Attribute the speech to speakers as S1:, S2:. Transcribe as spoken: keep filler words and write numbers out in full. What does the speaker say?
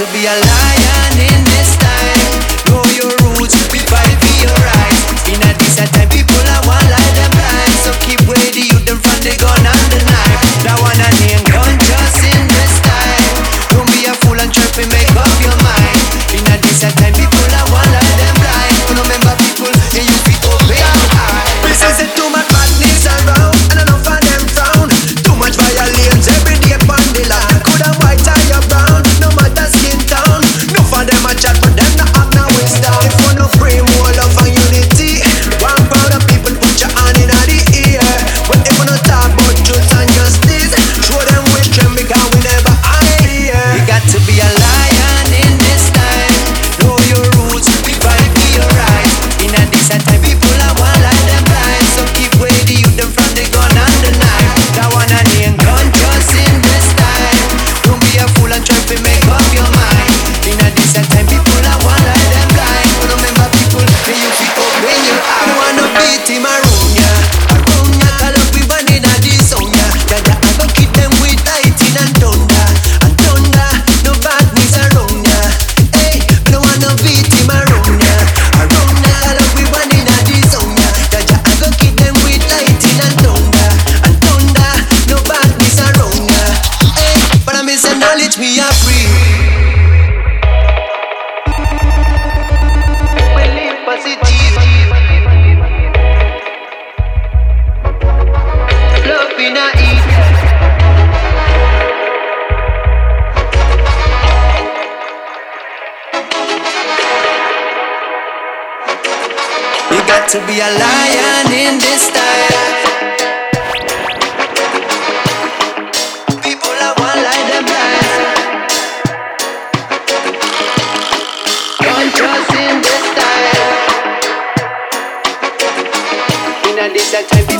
S1: to be a lion in this time. Know your roots, we fight for your rights. In a decent time, people are one like them blind. So keep away the youth them from the gun and the knife. That one a name gun just in this time. Don't be a fool and try to make up your mind. In a decent time, people are one like them blind. Remember people, and you be open your eyes. This is it, too much madness around, and enough of them frown. Too much violence every day upon the land. Could have white tie or brown, no matter skin tone. No for them a chat, but them not have no wisdom. If you no pray more love and unity, one crowd of people put your hand in the ear. But if you no talk about truth and justice, show them which trend because we never hear. You got to be a lion in this time. Know your roots, we fight for your rights. In a decent time, people are one like them blind. So keep away the youth them from the gun and the knife. That one a name gun just in this time. Don't be a fool and try to make up your mind. In a decent time, people are one like them blind. But remember people, may you feel open your eyes. You wanna beat him around ya, around ya. Call up we one in a this song ya. Jaja I go keep them with lightning and thunder, and thunder. No badness around ya. Hey, me no wanna beat him around ya, around ya. Call up we one in a this song ya. Jaja I go keep them with lightning and thunder, and thunder. No badness around ya. Hey, but I miss knowledge me a free. We live positive. Love in a eat. You got to be a lion in this time. People are one like them blind. Don't trust in this time. In a decent time.